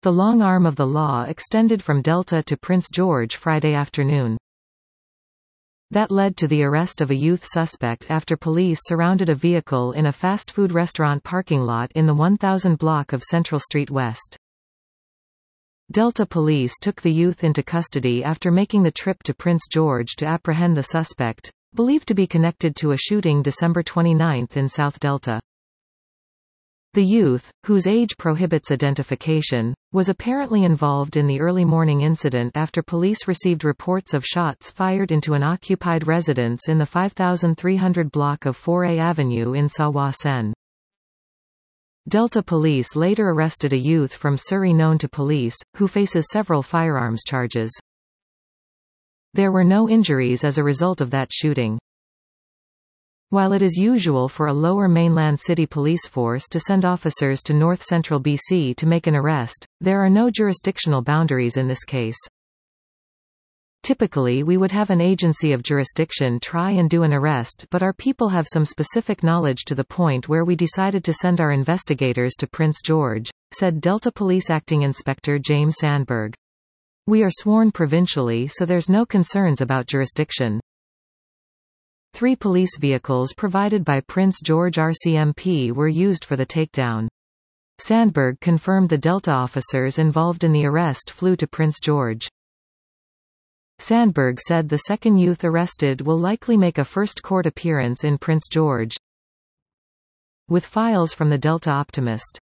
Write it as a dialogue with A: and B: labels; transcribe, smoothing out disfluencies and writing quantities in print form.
A: The long arm of the law extended from Delta to Prince George Friday afternoon. That led to the arrest of a youth suspect after police surrounded a vehicle in a fast food restaurant parking lot in the 1000 block of Central Street West. Delta police took the youth into custody after making the trip to Prince George to apprehend the suspect, believed to be connected to a shooting December 29 in South Delta. The youth, whose age prohibits identification, was apparently involved in the early morning incident after police received reports of shots fired into an occupied residence in the 5300 block of 4A Avenue in Sawa Sen. Delta police later arrested a youth from Surrey known to police, who faces several firearms charges. There were no injuries as a result of that shooting. While it is usual for a lower mainland city police force to send officers to north central BC to make an arrest, there are no jurisdictional boundaries in this case. Typically we would have an agency of jurisdiction try and do an arrest, but our people have some specific knowledge to the point where we decided to send our investigators to Prince George, said Delta Police Acting Inspector James Sandberg. We are sworn provincially, so there's no concerns about jurisdiction. 3 police vehicles provided by Prince George RCMP were used for the takedown. Sandberg confirmed the Delta officers involved in the arrest flew to Prince George. Sandberg said the second youth arrested will likely make a first court appearance in Prince George. With files from the Delta Optimist.